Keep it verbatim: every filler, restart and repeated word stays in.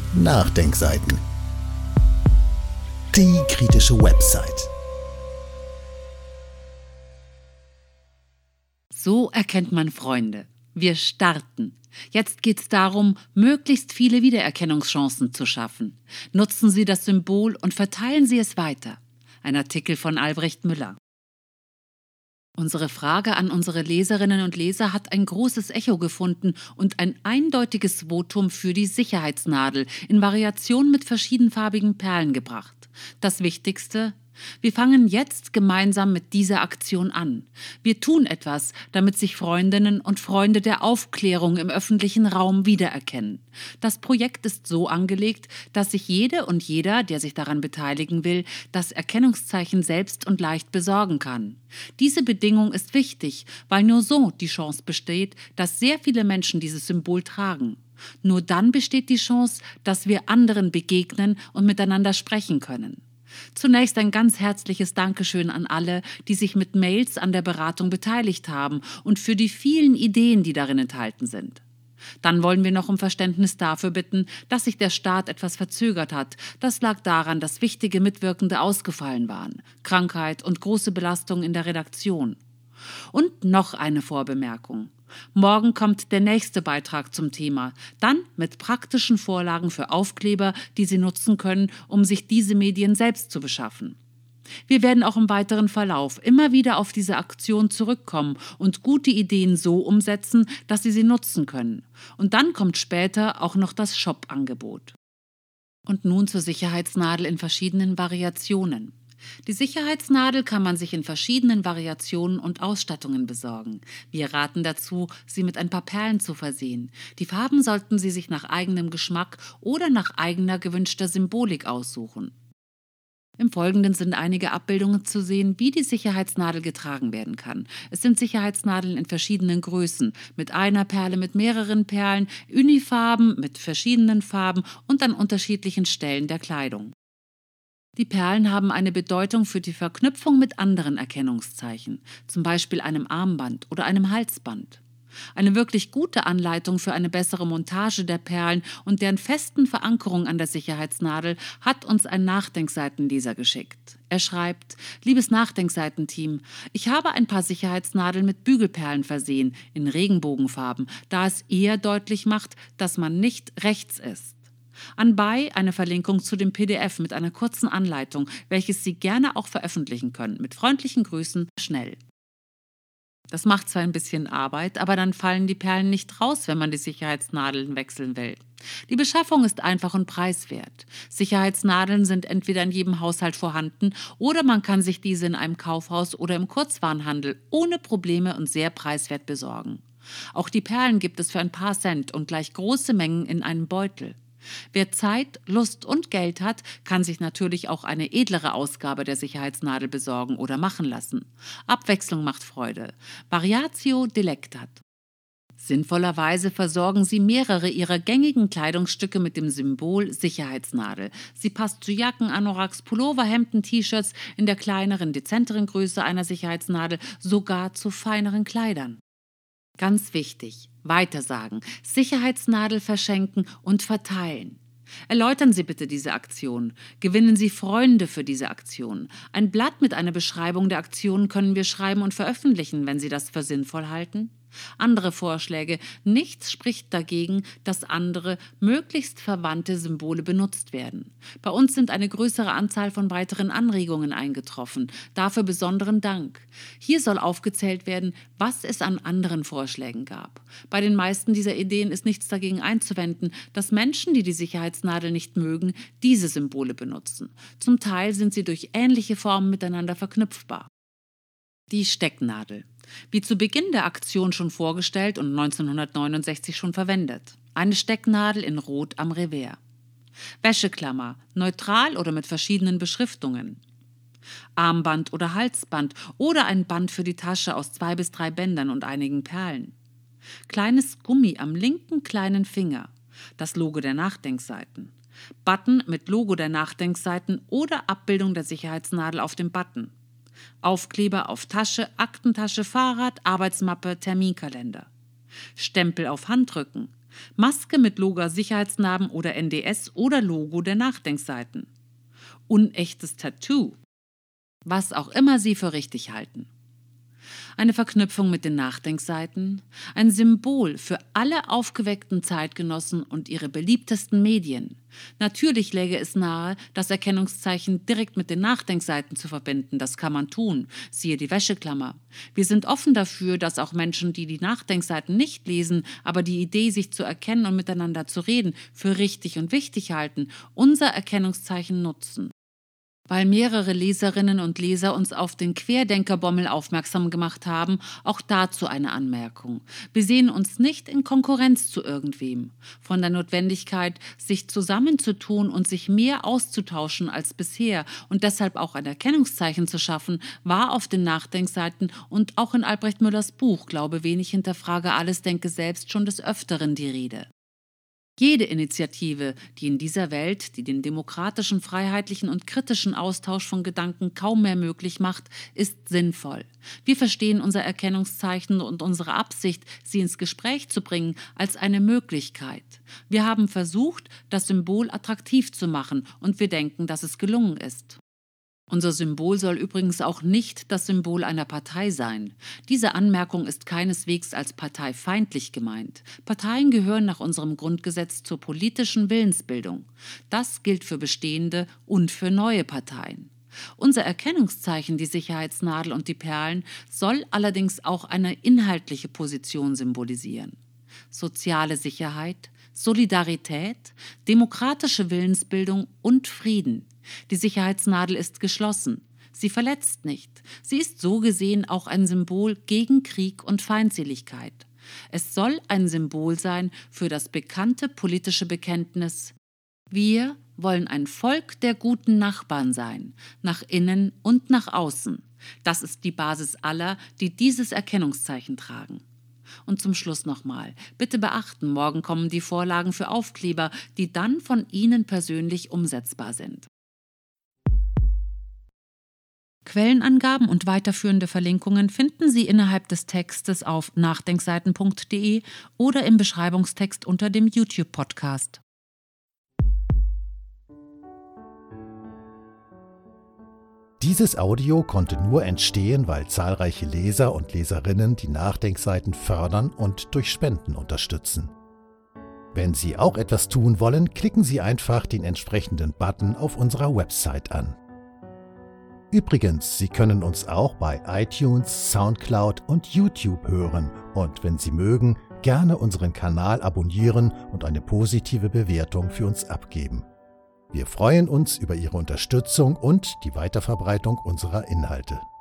Nachdenkseiten. Die kritische Website. So erkennt man Freunde. Wir starten. Jetzt geht es darum, möglichst viele Wiedererkennungschancen zu schaffen. Nutzen Sie das Symbol und verteilen Sie es weiter. Ein Artikel von Albrecht Müller. Unsere Frage an unsere Leserinnen und Leser hat ein großes Echo gefunden und ein eindeutiges Votum für die Sicherheitsnadel in Variation mit verschiedenfarbigen Perlen gebracht. Das Wichtigste: Wir fangen jetzt gemeinsam mit dieser Aktion an. Wir tun etwas, damit sich Freundinnen und Freunde der Aufklärung im öffentlichen Raum wiedererkennen. Das Projekt ist so angelegt, dass sich jede und jeder, der sich daran beteiligen will, das Erkennungszeichen selbst und leicht besorgen kann. Diese Bedingung ist wichtig, weil nur so die Chance besteht, dass sehr viele Menschen dieses Symbol tragen. Nur dann besteht die Chance, dass wir anderen begegnen und miteinander sprechen können. Zunächst ein ganz herzliches Dankeschön an alle, die sich mit Mails an der Beratung beteiligt haben und für die vielen Ideen, die darin enthalten sind. Dann wollen wir noch um Verständnis dafür bitten, dass sich der Start etwas verzögert hat. Das lag daran, dass wichtige Mitwirkende ausgefallen waren, Krankheit und große Belastung in der Redaktion. Und noch eine Vorbemerkung. Morgen kommt der nächste Beitrag zum Thema, dann mit praktischen Vorlagen für Aufkleber, die Sie nutzen können, um sich diese Medien selbst zu beschaffen. Wir werden auch im weiteren Verlauf immer wieder auf diese Aktion zurückkommen und gute Ideen so umsetzen, dass Sie sie nutzen können. Und dann kommt später auch noch das Shop-Angebot. Und nun zur Sicherheitsnadel in verschiedenen Variationen. Die Sicherheitsnadel kann man sich in verschiedenen Variationen und Ausstattungen besorgen. Wir raten dazu, sie mit ein paar Perlen zu versehen. Die Farben sollten Sie sich nach eigenem Geschmack oder nach eigener gewünschter Symbolik aussuchen. Im Folgenden sind einige Abbildungen zu sehen, wie die Sicherheitsnadel getragen werden kann. Es sind Sicherheitsnadeln in verschiedenen Größen, mit einer Perle, mit mehreren Perlen, Unifarben mit verschiedenen Farben und an unterschiedlichen Stellen der Kleidung. Die Perlen haben eine Bedeutung für die Verknüpfung mit anderen Erkennungszeichen, zum Beispiel einem Armband oder einem Halsband. Eine wirklich gute Anleitung für eine bessere Montage der Perlen und deren festen Verankerung an der Sicherheitsnadel hat uns ein Nachdenkseitenleser geschickt. Er schreibt: Liebes Nachdenkseitenteam, ich habe ein paar Sicherheitsnadeln mit Bügelperlen versehen, in Regenbogenfarben, da es eher deutlich macht, dass man nicht rechts ist. Anbei eine Verlinkung zu dem P D F mit einer kurzen Anleitung, welches Sie gerne auch veröffentlichen können. Mit freundlichen Grüßen, schnell. Das macht zwar ein bisschen Arbeit, aber dann fallen die Perlen nicht raus, wenn man die Sicherheitsnadeln wechseln will. Die Beschaffung ist einfach und preiswert. Sicherheitsnadeln sind entweder in jedem Haushalt vorhanden oder man kann sich diese in einem Kaufhaus oder im Kurzwarenhandel ohne Probleme und sehr preiswert besorgen. Auch die Perlen gibt es für ein paar Cent und gleich große Mengen in einem Beutel. Wer Zeit, Lust und Geld hat, kann sich natürlich auch eine edlere Ausgabe der Sicherheitsnadel besorgen oder machen lassen. Abwechslung macht Freude. Variatio delectat. Sinnvollerweise versorgen Sie mehrere Ihrer gängigen Kleidungsstücke mit dem Symbol Sicherheitsnadel. Sie passt zu Jacken, Anoraks, Pullover, Hemden, T-Shirts in der kleineren, dezenteren Größe einer Sicherheitsnadel, sogar zu feineren Kleidern. Ganz wichtig, weitersagen, Sicherheitsnadel verschenken und verteilen. Erläutern Sie bitte diese Aktion. Gewinnen Sie Freunde für diese Aktion. Ein Blatt mit einer Beschreibung der Aktion können wir schreiben und veröffentlichen, wenn Sie das für sinnvoll halten. Andere Vorschläge. Nichts spricht dagegen, dass andere, möglichst verwandte Symbole benutzt werden. Bei uns sind eine größere Anzahl von weiteren Anregungen eingetroffen. Dafür besonderen Dank. Hier soll aufgezählt werden, was es an anderen Vorschlägen gab. Bei den meisten dieser Ideen ist nichts dagegen einzuwenden, dass Menschen, die die Sicherheitsnadel nicht mögen, diese Symbole benutzen. Zum Teil sind sie durch ähnliche Formen miteinander verknüpfbar. Die Stecknadel. Wie zu Beginn der Aktion schon vorgestellt und neunzehnhundertneunundsechzig schon verwendet. Eine Stecknadel in Rot am Revers. Wäscheklammer, neutral oder mit verschiedenen Beschriftungen. Armband oder Halsband oder ein Band für die Tasche aus zwei bis drei Bändern und einigen Perlen. Kleines Gummi am linken kleinen Finger. Das Logo der Nachdenkseiten. Button mit Logo der Nachdenkseiten oder Abbildung der Sicherheitsnadel auf dem Button. Aufkleber auf Tasche, Aktentasche, Fahrrad, Arbeitsmappe, Terminkalender. Stempel auf Handrücken, Maske mit Logo Sicherheitsnarben oder N D S oder Logo der Nachdenkseiten. Unechtes Tattoo. Was auch immer Sie für richtig halten. Eine Verknüpfung mit den Nachdenkseiten, ein Symbol für alle aufgeweckten Zeitgenossen und ihre beliebtesten Medien. Natürlich läge es nahe, das Erkennungszeichen direkt mit den Nachdenkseiten zu verbinden. Das kann man tun, siehe die Wäscheklammer. Wir sind offen dafür, dass auch Menschen, die die Nachdenkseiten nicht lesen, aber die Idee, sich zu erkennen und miteinander zu reden, für richtig und wichtig halten, unser Erkennungszeichen nutzen. Weil mehrere Leserinnen und Leser uns auf den Querdenkerbommel aufmerksam gemacht haben, auch dazu eine Anmerkung. Wir sehen uns nicht in Konkurrenz zu irgendwem. Von der Notwendigkeit, sich zusammenzutun und sich mehr auszutauschen als bisher und deshalb auch ein Erkennungszeichen zu schaffen, war auf den Nachdenkseiten und auch in Albrecht Müllers Buch Glaube wenig, hinterfrage alles, denke selbst schon des Öfteren die Rede. Jede Initiative, die in dieser Welt, die den demokratischen, freiheitlichen und kritischen Austausch von Gedanken kaum mehr möglich macht, ist sinnvoll. Wir verstehen unser Erkennungszeichen und unsere Absicht, sie ins Gespräch zu bringen, als eine Möglichkeit. Wir haben versucht, das Symbol attraktiv zu machen und wir denken, dass es gelungen ist. Unser Symbol soll übrigens auch nicht das Symbol einer Partei sein. Diese Anmerkung ist keineswegs als parteifeindlich gemeint. Parteien gehören nach unserem Grundgesetz zur politischen Willensbildung. Das gilt für bestehende und für neue Parteien. Unser Erkennungszeichen, die Sicherheitsnadel und die Perlen, soll allerdings auch eine inhaltliche Position symbolisieren. Soziale Sicherheit, Solidarität, demokratische Willensbildung und Frieden. Die Sicherheitsnadel ist geschlossen. Sie verletzt nicht. Sie ist so gesehen auch ein Symbol gegen Krieg und Feindseligkeit. Es soll ein Symbol sein für das bekannte politische Bekenntnis: Wir wollen ein Volk der guten Nachbarn sein, nach innen und nach außen. Das ist die Basis aller, die dieses Erkennungszeichen tragen. Und zum Schluss nochmal, bitte beachten, morgen kommen die Vorlagen für Aufkleber, die dann von Ihnen persönlich umsetzbar sind. Quellenangaben und weiterführende Verlinkungen finden Sie innerhalb des Textes auf nachdenkseiten punkt de oder im Beschreibungstext unter dem YouTube-Podcast. Dieses Audio konnte nur entstehen, weil zahlreiche Leser und Leserinnen die Nachdenkseiten fördern und durch Spenden unterstützen. Wenn Sie auch etwas tun wollen, klicken Sie einfach den entsprechenden Button auf unserer Website an. Übrigens, Sie können uns auch bei iTunes, Soundcloud und YouTube hören und wenn Sie mögen, gerne unseren Kanal abonnieren und eine positive Bewertung für uns abgeben. Wir freuen uns über Ihre Unterstützung und die Weiterverbreitung unserer Inhalte.